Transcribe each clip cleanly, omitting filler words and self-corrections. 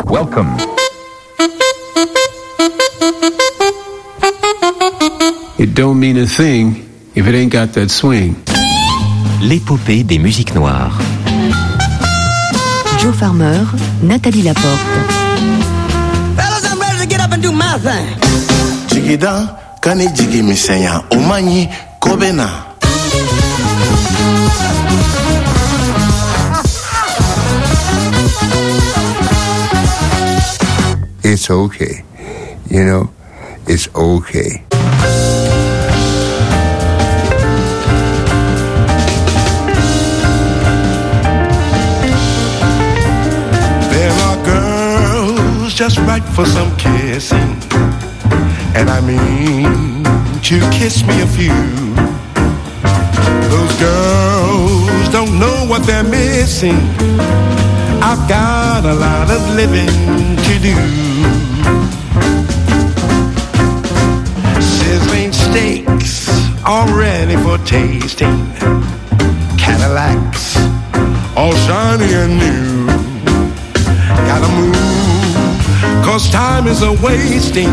Welcome. It don't mean a thing if it ain't got that swing. L'épopée des musiques noires. Joe Farmer, Nathalie Laporte. Fellas, I'm ready to get up and do my thing. Jigida, kani jigi misenya, omanyi, kobena. It's okay. You know, it's okay. There are girls just right for some kissing. And I mean to kiss me a few. Those girls don't know what they're missing. I've got a lot of living to do. Sizzling steaks all ready for tasting. Cadillacs all shiny and new. Gotta move, 'cause time is a-wasting.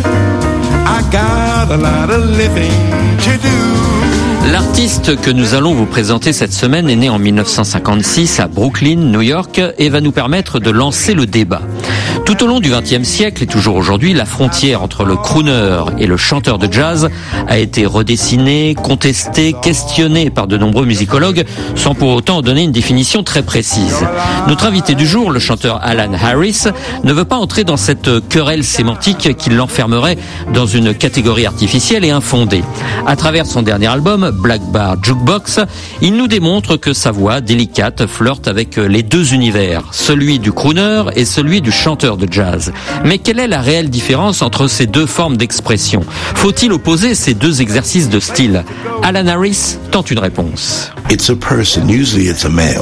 I got a lot of living to do. L'artiste que nous allons vous présenter cette semaine est né en 1956 à Brooklyn, New York, et va nous permettre de lancer le débat. Tout au long du XXe siècle et toujours aujourd'hui, la frontière entre le crooner et le chanteur de jazz a été redessinée, contestée, questionnée par de nombreux musicologues, sans pour autant donner une définition très précise. Notre invité du jour, le chanteur Alan Harris, ne veut pas entrer dans cette querelle sémantique qui l'enfermerait dans une catégorie artificielle et infondée. À travers son dernier album, Black Bar Jukebox, il nous démontre que sa voix délicate flirte avec les deux univers, celui du crooner et celui du chanteur de jazz. Mais quelle est la réelle différence entre ces deux formes d'expression? Faut-il opposer ces deux exercices de style? Alan Harris tente une réponse. It's a person, usually it's a male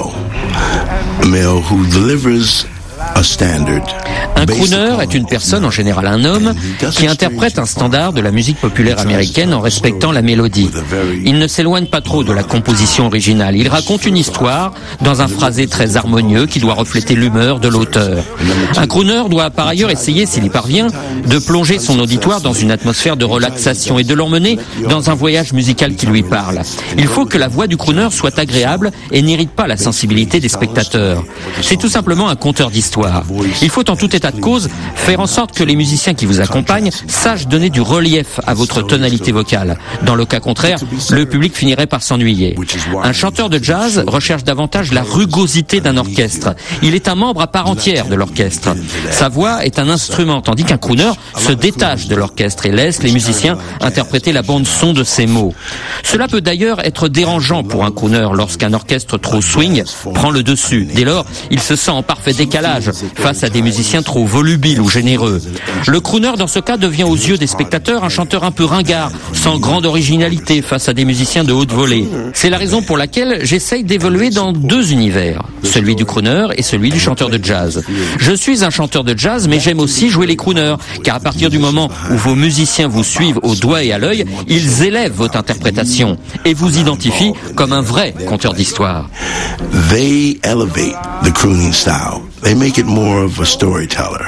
who delivers a standard. Un crooner est une personne, en général un homme, qui interprète un standard de la musique populaire américaine en respectant la mélodie. Il ne s'éloigne pas trop de la composition originale. Il raconte une histoire dans un phrasé très harmonieux qui doit refléter l'humeur de l'auteur. Un crooner doit par ailleurs essayer, s'il y parvient, de plonger son auditoire dans une atmosphère de relaxation et de l'emmener dans un voyage musical qui lui parle. Il faut que la voix du crooner soit agréable et n'irrite pas la sensibilité des spectateurs. C'est tout simplement un conteur d'histoire. Il faut en tout état de cause faire en sorte que les musiciens qui vous accompagnent sachent donner du relief à votre tonalité vocale. Dans le cas contraire, le public finirait par s'ennuyer. Un chanteur de jazz recherche davantage la rugosité d'un orchestre. Il est un membre à part entière de l'orchestre. Sa voix est un instrument, tandis qu'un crooner se détache de l'orchestre et laisse les musiciens interpréter la bande-son de ses mots. Cela peut d'ailleurs être dérangeant pour un crooner lorsqu'un orchestre trop swing prend le dessus. Dès lors, il se sent en parfait décalage face à des musiciens trop volubiles ou généreux. Le crooner, dans ce cas, devient aux yeux des spectateurs un chanteur un peu ringard, sans grande originalité face à des musiciens de haute volée. C'est la raison pour laquelle j'essaye d'évoluer dans deux univers, celui du crooner et celui du chanteur de jazz. Je suis un chanteur de jazz, mais j'aime aussi jouer les crooners, car à partir du moment où vos musiciens vous suivent au doigt et à l'œil, ils élèvent votre interprétation et vous identifient comme un vrai conteur d'histoire. They elevate the crooning style. They make it more of a storyteller.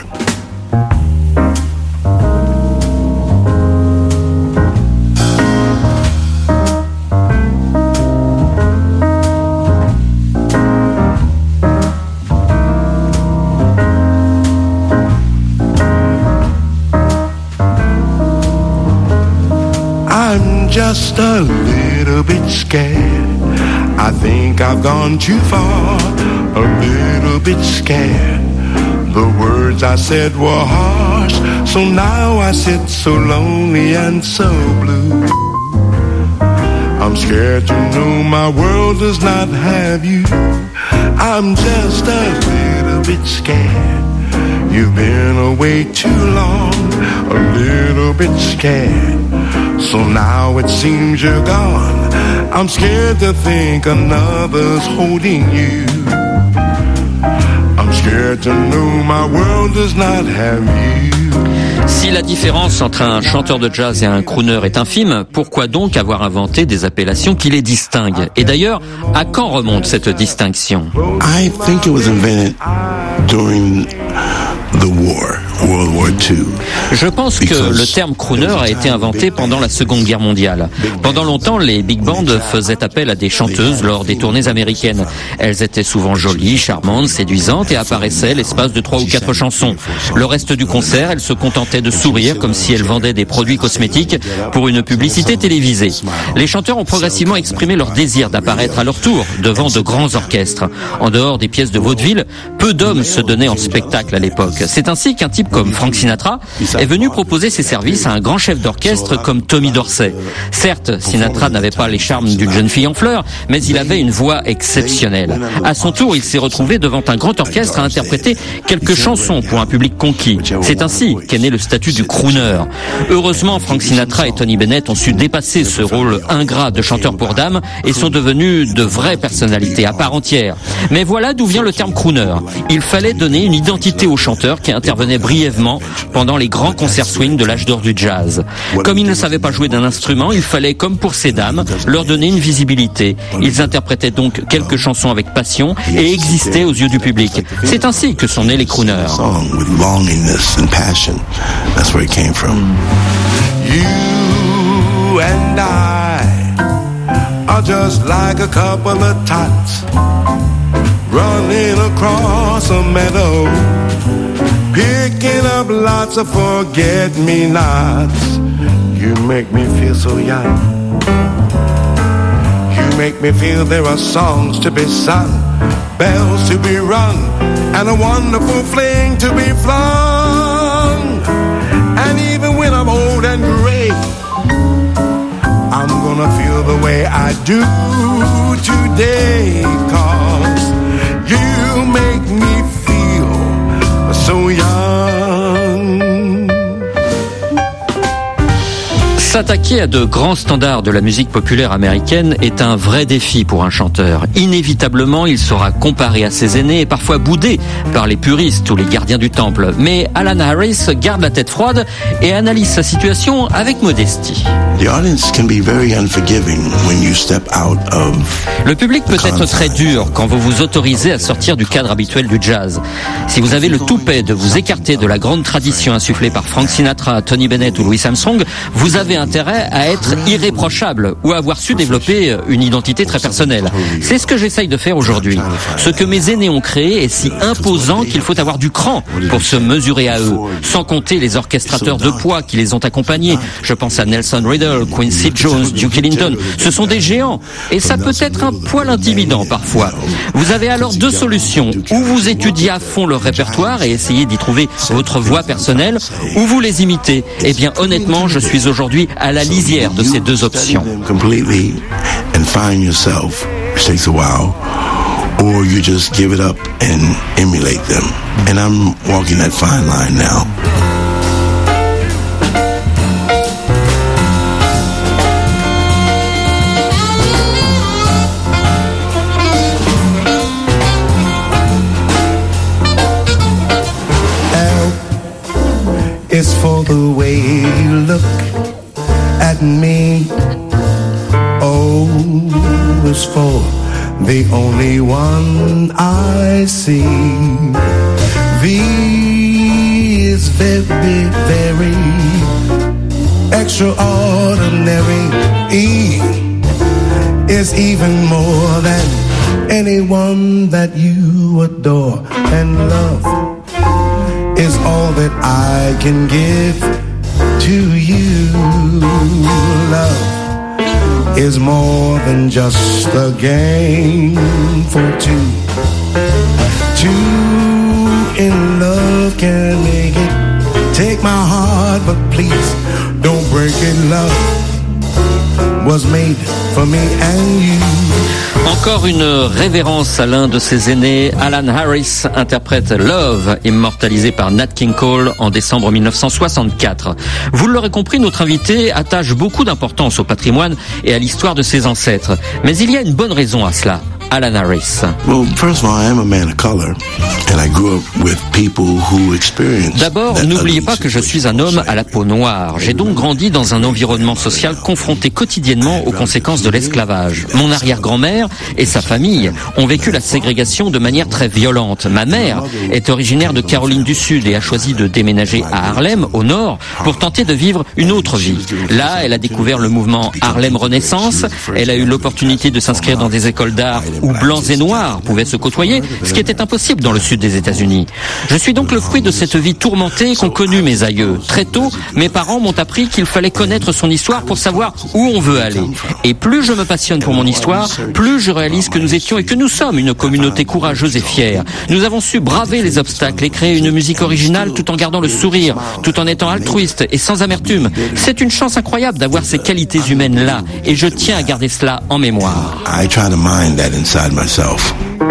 I'm just a little bit scared. I think I've gone too far, a little bit scared. The words I said were harsh, so now I sit so lonely and so blue. I'm scared to know my world does not have you. I'm just a little bit scared. You've been away too long, a little bit scared. So now it seems you're gone. I'm scared to think another's holding you. I'm scared to know my world does not have you. Si la différence entre un chanteur de jazz et un crooner est infime, pourquoi donc avoir inventé des appellations qui les distinguent? Et d'ailleurs, à quand remonte cette distinction? I think it was invented during the Je pense que le terme crooner a été inventé pendant la Seconde Guerre mondiale. Pendant longtemps, les big bands faisaient appel à des chanteuses lors des tournées américaines. Elles étaient souvent jolies, charmantes, séduisantes et apparaissaient l'espace de 3 ou 4 chansons. Le reste du concert, elles se contentaient de sourire comme si elles vendaient des produits cosmétiques pour une publicité télévisée. Les chanteurs ont progressivement exprimé leur désir d'apparaître à leur tour devant de grands orchestres. En dehors des pièces de vaudeville, peu d'hommes se donnaient en spectacle à l'époque. C'est ainsi qu'un type comme Frank Sinatra est venu proposer ses services à un grand chef d'orchestre comme Tommy Dorsey. Certes, Sinatra n'avait pas les charmes d'une jeune fille en fleurs, mais il avait une voix exceptionnelle. À son tour, il s'est retrouvé devant un grand orchestre à interpréter quelques chansons pour un public conquis. C'est ainsi qu'est né le statut du crooner. Heureusement, Frank Sinatra et Tony Bennett ont su dépasser ce rôle ingrat de chanteur pour dames et sont devenus de vraies personnalités à part entière. Mais voilà d'où vient le terme crooner. Il fallait donner une identité aux chanteurs qui intervenaient brièvement pendant les grands concerts swing de l'âge d'or du jazz. Comme ils ne savaient pas jouer d'un instrument, il fallait, comme pour ces dames, leur donner une visibilité. Ils interprétaient donc quelques chansons avec passion et existaient aux yeux du public. C'est ainsi que sont nés les crooners. You and I are just like a couple of tots running across a meadow, picking up lots of forget-me-nots. You make me feel so young. You make me feel there are songs to be sung, bells to be rung, and a wonderful fling to be flung. And even when I'm old and gray, I'm gonna feel the way I do today, 'cause you make me feel so young. S'attaquer à de grands standards de la musique populaire américaine est un vrai défi pour un chanteur. Inévitablement, il sera comparé à ses aînés et parfois boudé par les puristes ou les gardiens du temple. Mais Alan Harris garde la tête froide et analyse sa situation avec modestie. Le public peut être très dur quand vous vous autorisez à sortir du cadre habituel du jazz. Si vous avez le toupet de vous écarter de la grande tradition insufflée par Frank Sinatra, Tony Bennett ou Louis Armstrong, vous avez intérêt à être irréprochable ou à avoir su développer une identité très personnelle. C'est ce que j'essaye de faire aujourd'hui. Ce que mes aînés ont créé est si imposant qu'il faut avoir du cran pour se mesurer à eux, sans compter les orchestrateurs de poids qui les ont accompagnés. Je pense à Nelson Riddle, Quincy Jones, Duke Ellington. Ce sont des géants et ça peut être un poil intimidant parfois. Vous avez alors deux solutions. Ou vous étudiez à fond leur répertoire et essayez d'y trouver votre voix personnelle, ou vous les imitez. Eh bien honnêtement, je suis aujourd'hui à la lisière de ces deux options. Or you just give it up and emulate them. And I'm walking that fine line now. L is for the way you look at me. O is for the only one I see. V is very, very extraordinary. E is even more than anyone that you adore. And love is all that I can give to you. Love is more than just a game for two. Two in love can make it. Take my heart, but please don't break it. Love was made for me and you. Encore une révérence à l'un de ses aînés. Alan Harris interprète Love, immortalisé par Nat King Cole en décembre 1964. Vous l'aurez compris, notre invité attache beaucoup d'importance au patrimoine et à l'histoire de ses ancêtres. Mais il y a une bonne raison à cela. Alan Harris. D'abord, n'oubliez pas que je suis un homme à la peau noire. J'ai donc grandi dans un environnement social confronté quotidiennement aux conséquences de l'esclavage. Mon arrière-grand-mère et sa famille ont vécu la ségrégation de manière très violente. Ma mère est originaire de Caroline du Sud et a choisi de déménager à Harlem, au nord, pour tenter de vivre une autre vie. Là, elle a découvert le mouvement Harlem Renaissance. Elle a eu l'opportunité de s'inscrire dans des écoles d'art où blancs et noirs pouvaient se côtoyer, ce qui était impossible dans le sud des États-Unis. Je suis donc le fruit de cette vie tourmentée qu'ont connue mes aïeux. Très tôt, mes parents m'ont appris qu'il fallait connaître son histoire pour savoir où on veut aller. Et plus je me passionne pour mon histoire, plus je réalise que nous étions et que nous sommes une communauté courageuse et fière. Nous avons su braver les obstacles et créer une musique originale tout en gardant le sourire, tout en étant altruiste et sans amertume. C'est une chance incroyable d'avoir ces qualités humaines-là et je tiens à garder cela en mémoire. I try to mind that inside myself.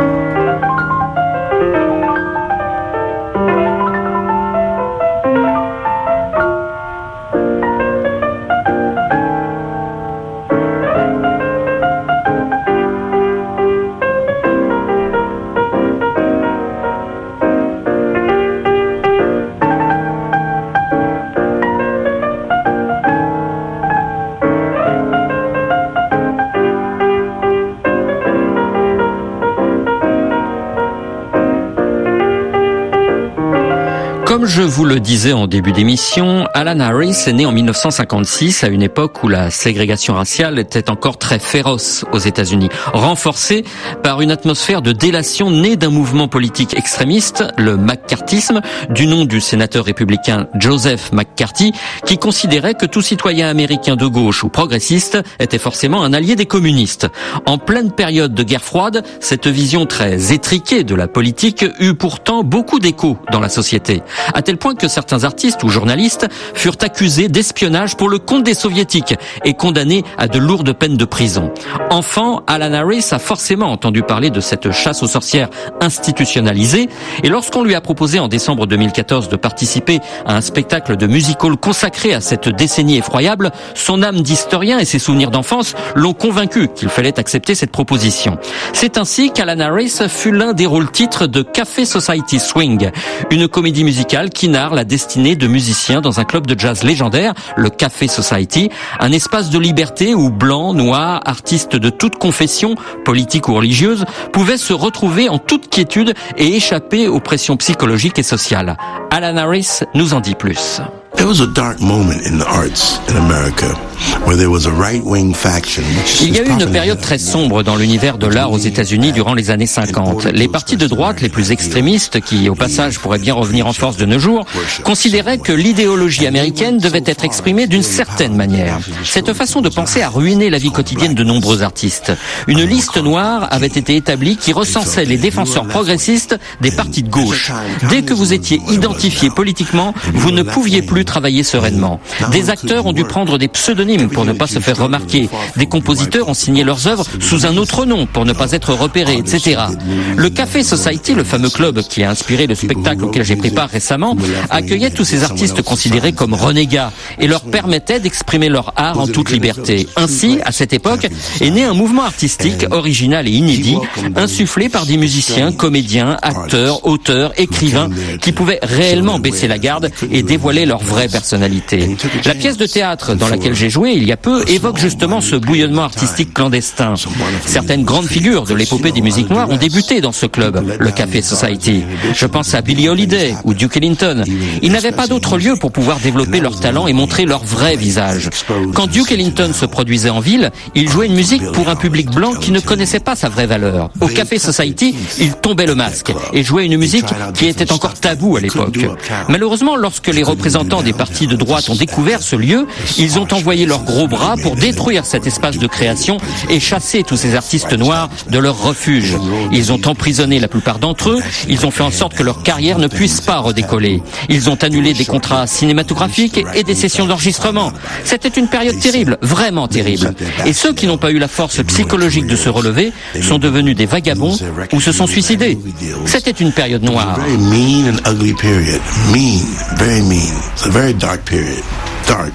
Comme je vous le disais en début d'émission, Alan Harris est né en 1956 à une époque où la ségrégation raciale était encore très féroce aux États-Unis, renforcée par une atmosphère de délation née d'un mouvement politique extrémiste, le McCarthyisme, du nom du sénateur républicain Joseph McCarthy, qui considérait que tout citoyen américain de gauche ou progressiste était forcément un allié des communistes. En pleine période de guerre froide, cette vision très étriquée de la politique eut pourtant beaucoup d'écho dans la société, à tel point que certains artistes ou journalistes furent accusés d'espionnage pour le compte des soviétiques et condamnés à de lourdes peines de prison. Enfant, Alan Harris a forcément entendu parler de cette chasse aux sorcières institutionnalisée, et lorsqu'on lui a proposé en décembre 2014 de participer à un spectacle de music-hall consacré à cette décennie effroyable, son âme d'historien et ses souvenirs d'enfance l'ont convaincu qu'il fallait accepter cette proposition. C'est ainsi qu'Alan Harris fut l'un des rôles-titres de Café Society Swing, une comédie musicale qui narre la destinée de musiciens dans un club de jazz légendaire, le Café Society, un espace de liberté où blancs, noirs, artistes de toute confession, politique ou religieuse, pouvaient se retrouver en toute quiétude et échapper aux pressions psychologiques et sociales. Alan Harris nous en dit plus. There was a dark moment in the arts in America where there was a right-wing faction. Il y a eu une période très sombre dans l'univers de l'art aux États-Unis durant les années 50. Les partis de droite les plus extrémistes, qui au passage pourraient bien revenir en force de nos jours, considéraient que l'idéologie américaine devait être exprimée d'une certaine manière. Cette façon de penser a ruiné la vie quotidienne de nombreux artistes. Une liste noire avait été établie qui recensait les défenseurs progressistes des partis de gauche. Dès que vous étiez identifié politiquement, vous ne pouviez plus travailler sereinement. Des acteurs ont dû prendre des pseudonymes pour ne pas se faire remarquer. Des compositeurs ont signé leurs œuvres sous un autre nom pour ne pas être repérés, etc. Le Café Society, le fameux club qui a inspiré le spectacle auquel j'ai pris part récemment, accueillait tous ces artistes considérés comme renégats et leur permettait d'exprimer leur art en toute liberté. Ainsi, à cette époque, est né un mouvement artistique original et inédit, insufflé par des musiciens, comédiens, acteurs, auteurs, écrivains, qui pouvaient réellement baisser la garde et dévoiler leur vraie personnalité. La pièce de théâtre dans laquelle j'ai joué il y a peu évoque justement ce bouillonnement artistique clandestin. Certaines grandes figures de l'épopée des musiques noires ont débuté dans ce club, le Café Society. Je pense à Billie Holiday ou Duke Ellington. Ils n'avaient pas d'autre lieu pour pouvoir développer leur talent et montrer leur vrai visage. Quand Duke Ellington se produisait en ville, il jouait une musique pour un public blanc qui ne connaissait pas sa vraie valeur. Au Café Society, il tombait le masque et jouait une musique qui était encore taboue à l'époque. Malheureusement, lorsque les représentants des partis de droite ont découvert ce lieu, ils ont envoyé leurs gros bras pour détruire cet espace de création et chasser tous ces artistes noirs de leur refuge. Ils ont emprisonné la plupart d'entre eux, ils ont fait en sorte que leur carrière ne puisse pas redécoller. Ils ont annulé des contrats cinématographiques et des sessions d'enregistrement. C'était une période terrible, vraiment terrible. Et ceux qui n'ont pas eu la force psychologique de se relever sont devenus des vagabonds ou se sont suicidés. C'était une période noire. It's a very dark period. Dark.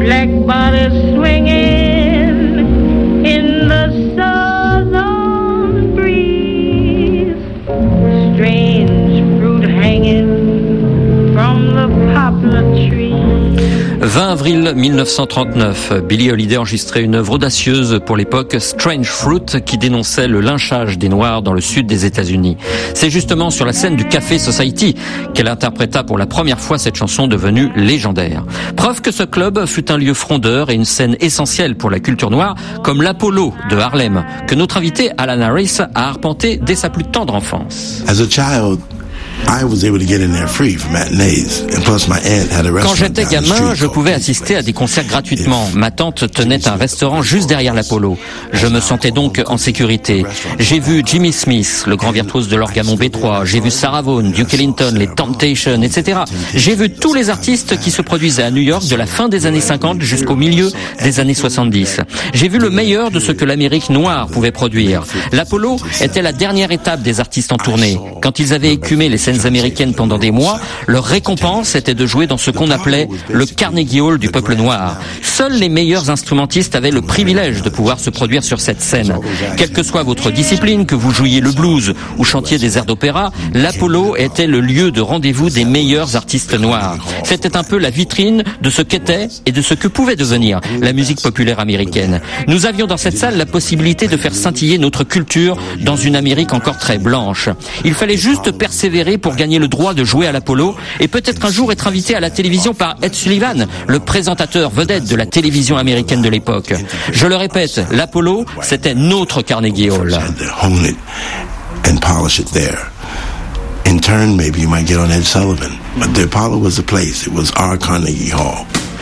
black bodies swinging in the southern breeze, strange fruit hanging from the poplar tree. 20 avril 1939, Billie Holiday enregistrait une œuvre audacieuse pour l'époque, Strange Fruit, qui dénonçait le lynchage des Noirs dans le sud des États-Unis. C'est justement sur la scène du Café Society qu'elle interpréta pour la première fois cette chanson devenue légendaire. Preuve que ce club fut un lieu frondeur et une scène essentielle pour la culture noire, comme l'Apollo de Harlem, que notre invité Alan Harris a arpenté dès sa plus tendre enfance. As a child, I was able to get in there free for matinees, and plus my aunt had a restaurant. Quand j'étais down the gamin, street je pouvais called assister à des concerts gratuitement. Ma tante tenait un restaurant juste derrière l'Apollo. Je me sentais donc en sécurité. J'ai vu Jimmy Smith, le grand virtuose de l'orgamon B3. J'ai vu Sarah Vaughan, Duke Ellington, les Temptations, etc. J'ai vu tous les artistes qui se produisaient à New York de la fin des années 50 jusqu'au milieu des années 70. J'ai vu le meilleur de ce que l'Amérique noire pouvait produire. L'Apollo était la dernière étape des artistes en tournée. Quand ils avaient écumé les scènes américaines pendant des mois, leur récompense était de jouer dans ce qu'on appelait le Carnegie Hall du peuple noir. Seuls les meilleurs instrumentistes avaient le privilège de pouvoir se produire sur cette scène. Quelle que soit votre discipline, que vous jouiez le blues ou chantiez des airs d'opéra, l'Apollo était le lieu de rendez-vous des meilleurs artistes noirs. C'était un peu la vitrine de ce qu'était et de ce que pouvait devenir la musique populaire américaine. Nous avions dans cette salle la possibilité de faire scintiller notre culture dans une Amérique encore très blanche. Il fallait juste persévérer pour gagner le droit de jouer à l'Apollo et peut-être un jour être invité à la télévision par Ed Sullivan, le présentateur vedette de la télévision américaine de l'époque. Je le répète, l'Apollo, c'était notre Carnegie Hall. And polish it there. In turn, maybe you might get on Ed Sullivan. But the Apollo was the place. It was our Carnegie Hall.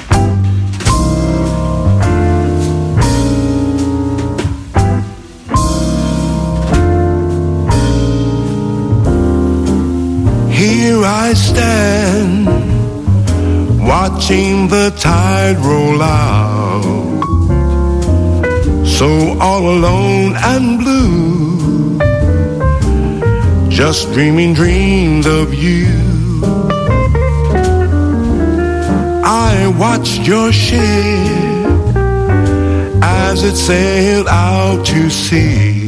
Here I stand, watching the tide roll out, so all alone and blue, just dreaming dreams of you. I watched your ship as it sailed out to sea,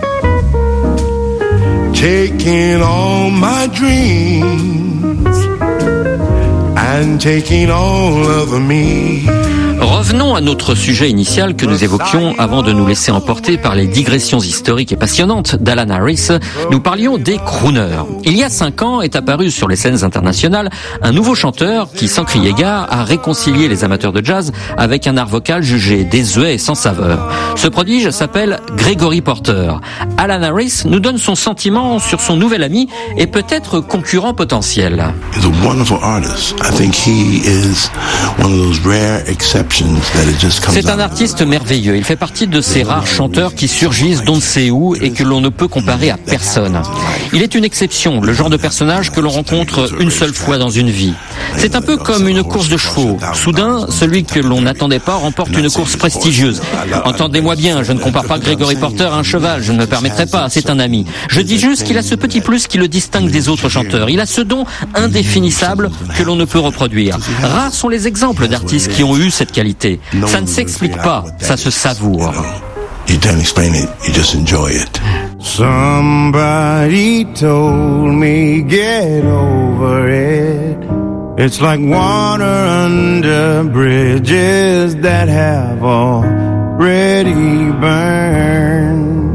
taking all my dreams and taking all of me. Revenons à notre sujet initial que nous évoquions avant de nous laisser emporter par les digressions historiques et passionnantes d'Alan Harris. Nous parlions des crooners. Il y a 5 ans est apparu sur les scènes internationales un nouveau chanteur qui, sans crier gare, a réconcilié les amateurs de jazz avec un art vocal jugé désuet et sans saveur. Ce prodige s'appelle Gregory Porter. Alan Harris nous donne son sentiment sur son nouvel ami et peut-être concurrent potentiel. He's a wonderful artist. I think he is one of those rare exceptions. C'est un artiste merveilleux. Il fait partie de ces rares chanteurs qui surgissent d'on ne sait où et que l'on ne peut comparer à personne. Il est une exception, le genre de personnage que l'on rencontre une seule fois dans une vie. C'est un peu comme une course de chevaux. Soudain, celui que l'on n'attendait pas remporte une course prestigieuse. Entendez-moi bien, je ne compare pas Gregory Porter à un cheval, je ne me permettrai pas, c'est un ami. Je dis juste qu'il a ce petit plus qui le distingue des autres chanteurs. Il a ce don indéfinissable que l'on ne peut reproduire. Rares sont les exemples d'artistes qui ont eu cette qualité. Ça ne s'explique pas, ça se savoure. You don't explain it, you just enjoy it. Somebody told me get over it. It's like water under bridges that have already burned.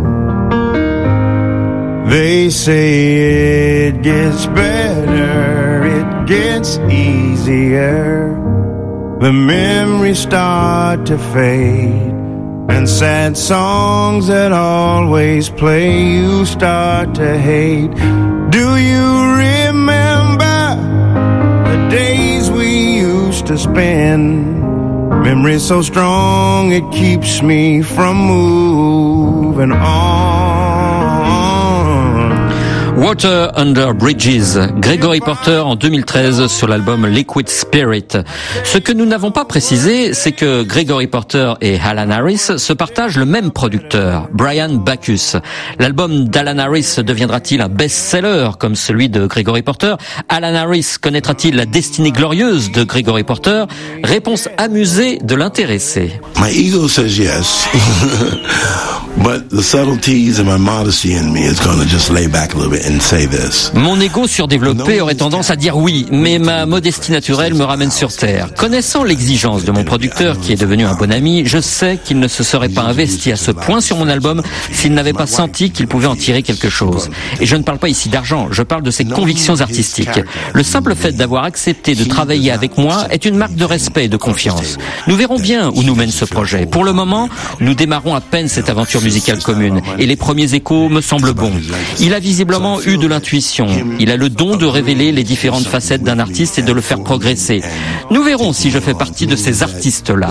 They say it gets better, it gets easier. The memories start to fade, and sad songs that always play you start to hate. Do you remember the days we used to spend? Memory so strong it keeps me from moving on. Water Under Bridges, Gregory Porter en 2013 sur l'album Liquid Spirit. Ce que nous n'avons pas précisé, c'est que Gregory Porter et Alan Harris se partagent le même producteur, Brian Bacchus. L'album d'Alan Harris deviendra-t-il un best-seller comme celui de Gregory Porter? Alan Harris connaîtra-t-il la destinée glorieuse de Gregory Porter? Réponse amusée de l'intéressé. My ego says yes. But the subtleties and my modesty in me is going to just lay back a little bit and say this. Mon ego surdéveloppé aurait tendance à dire oui, mais ma modestie naturelle me ramène sur terre. Connaissant l'exigence de mon producteur, qui est devenu un bon ami, je sais qu'il ne se serait pas investi à ce point sur mon album s'il n'avait pas senti qu'il pouvait en tirer quelque chose. Et je ne parle pas ici d'argent, je parle de ses convictions artistiques. Le simple fait d'avoir accepté de travailler avec moi est une marque de respect et de confiance. Nous verrons bien où nous mène ce projet. Pour le moment, nous démarrons à peine cette aventure musicale commune et les premiers échos me semblent bons. Il a visiblement eu de l'intuition. Il a le don de révéler les différentes facettes d'un artiste et de le faire progresser. Nous verrons si je fais partie de ces artistes-là.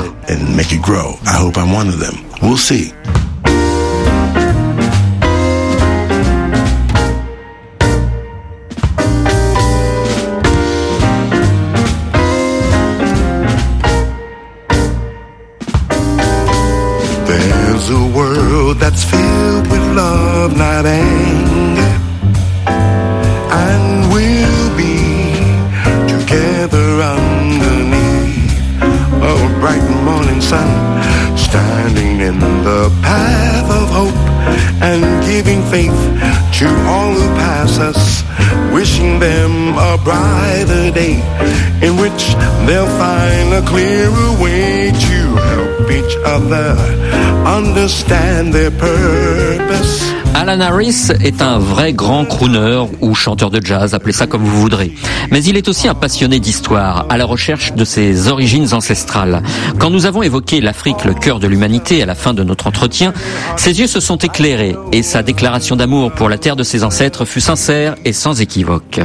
There's a world that's filled with love, not anger, and we'll be together underneath a bright morning sun, standing in the path of hope and giving faith to all who pass us, wishing them a brighter day in which they'll find a clearer way to help each other understand their purpose. Alan Harris est un vrai grand crooner ou chanteur de jazz, appelez ça comme vous voudrez. Mais il est aussi un passionné d'histoire, à la recherche de ses origines ancestrales. Quand nous avons évoqué l'Afrique, le cœur de l'humanité, à la fin de notre entretien, ses yeux se sont éclairés et sa déclaration d'amour pour la terre de ses ancêtres fut sincère et sans équivoque.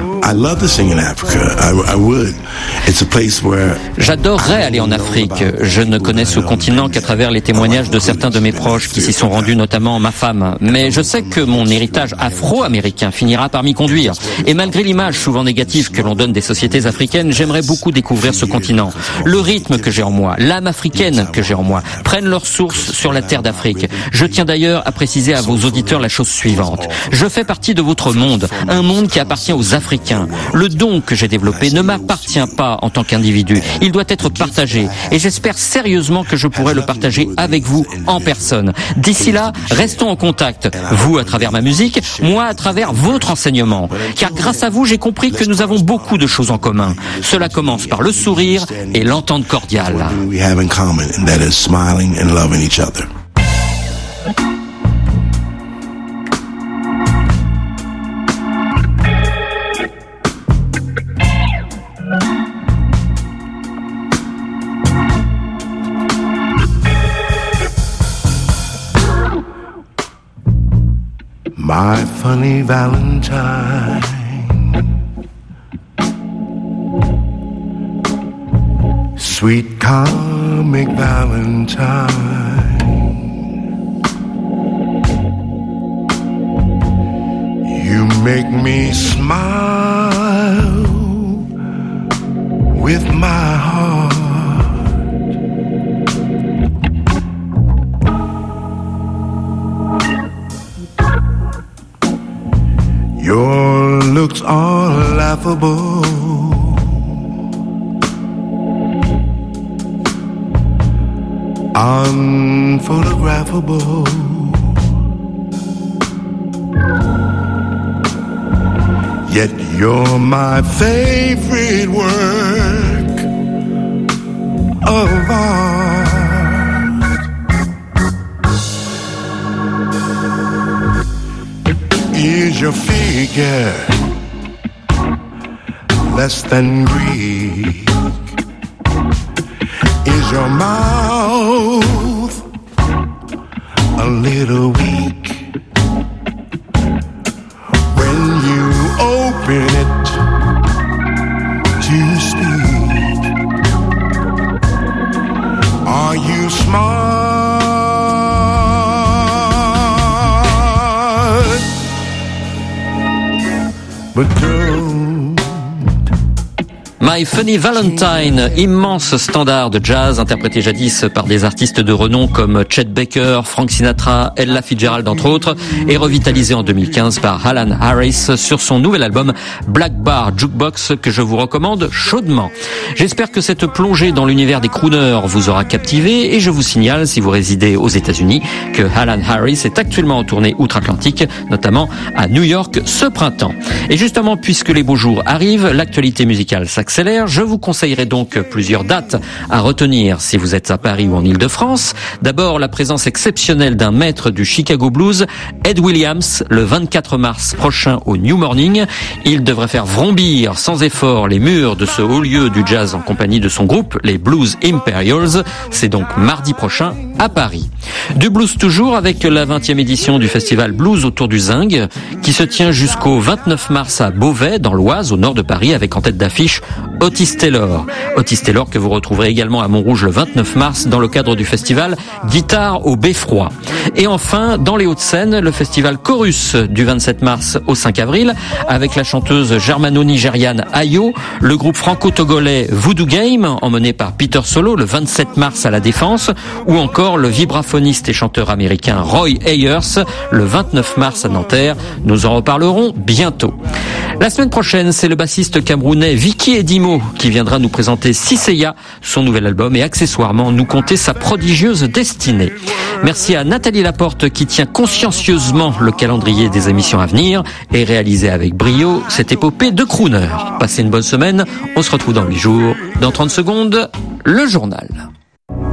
J'adorerais aller en Afrique. Je ne connais ce continent qu'à travers les témoignages de certains de mes proches qui s'y sont rendus, notamment ma femme. Mais je sais que mon héritage afro-américain finira par m'y conduire. Et malgré l'image souvent négative que l'on donne des sociétés africaines, j'aimerais beaucoup découvrir ce continent. Le rythme que j'ai en moi, l'âme africaine que j'ai en moi, prennent leur source sur la terre d'Afrique. Je tiens d'ailleurs à préciser à vos auditeurs la chose suivante. Je fais partie de votre monde, un monde qui appartient aux Africains. Le don que j'ai développé ne m'appartient pas en tant qu'individu. Il doit être partagé. Et j'espère sérieusement que je pourrai le partager avec vous en personne. D'ici là, restons en contact. Vous à travers ma musique, moi à travers votre enseignement. Car grâce à vous, j'ai compris que nous avons beaucoup de choses en commun. Cela commence par le sourire et l'entente cordiale. My funny Valentine, sweet comic Valentine, you make me smile with my heart. Your looks are laughable, unphotographable. Yet you're my favorite work of art. Is your figure less than Greek? Is your mouth a little weak? When you open it to speak, are you smart? but don't. My Funny Valentine, immense standard de jazz interprété jadis par des artistes de renom comme Chet Baker, Frank Sinatra, Ella Fitzgerald entre autres, et revitalisé en 2015 par Alan Harris sur son nouvel album Black Bar Jukebox que je vous recommande chaudement. J'espère que cette plongée dans l'univers des crooners vous aura captivé et je vous signale, si vous résidez aux États-Unis, que Alan Harris est actuellement en tournée outre-Atlantique, notamment à New York ce printemps. Et justement, puisque les beaux jours arrivent, l'actualité musicale s'accélère. Je vous conseillerais donc plusieurs dates à retenir si vous êtes à Paris ou en Île-de-France. D'abord, la présence exceptionnelle d'un maître du Chicago Blues, Ed Williams, le 24 mars prochain au New Morning. Il devrait faire vrombir sans effort les murs de ce haut lieu du jazz en compagnie de son groupe, les Blues Imperials. C'est donc mardi prochain à Paris. Du blues toujours avec la 20e édition du festival Blues autour du Zinc qui se tient jusqu'au 29 mars à Beauvais dans l'Oise au nord de Paris avec en tête d'affiche Otis Taylor. Otis Taylor que vous retrouverez également à Montrouge le 29 mars dans le cadre du festival Guitare au Beffroi. Et enfin, dans les Hauts-de-Seine, le festival Chorus du 27 mars au 5 avril avec la chanteuse germano-nigériane Ayo, le groupe franco-togolais Voodoo Game emmené par Peter Solo le 27 mars à la Défense ou encore le vibraphoniste et chanteur américain Roy Ayers le 29 mars à Nanterre. Nous en reparlerons bientôt. La semaine prochaine, c'est le bassiste camerounais Vicky Edimo qui viendra nous présenter Siseya, son nouvel album et accessoirement nous conter sa prodigieuse destinée. Merci à Nathalie Laporte qui tient consciencieusement le calendrier des émissions à venir et réalisé avec brio cette épopée de crooner. Passez une bonne semaine, on se retrouve dans 8 jours. Dans 30 secondes, le journal.